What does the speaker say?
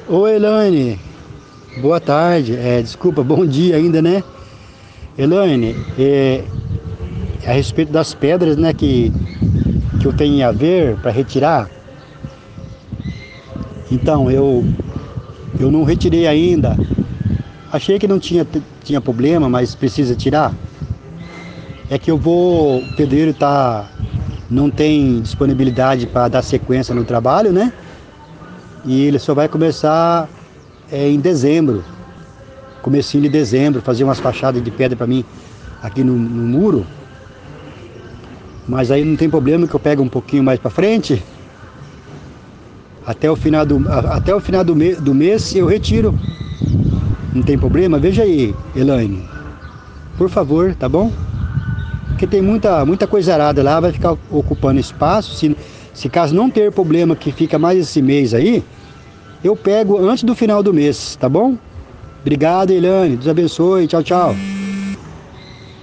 Oi, Elaine. Boa tarde. Desculpa, bom dia ainda, né? Elaine, a respeito das pedras, né, que eu tenho a ver para retirar. Então, eu não retirei ainda. Achei que não tinha problema, mas precisa tirar. É que o pedreiro não tem disponibilidade para dar sequência no trabalho, né? E ele só vai começar em dezembro, comecinho de dezembro, fazer umas fachadas de pedra para mim aqui no muro. Mas aí não tem problema que eu pego um pouquinho mais para frente. Até o final do mês eu retiro. Não tem problema? Veja aí, Elaine. Por favor, tá bom? Porque tem muita coisa arada lá, vai ficar ocupando espaço. Se caso não ter problema que fica mais esse mês aí, eu pego antes do final do mês, tá bom? Obrigado, Elaine. Deus abençoe. Tchau, tchau.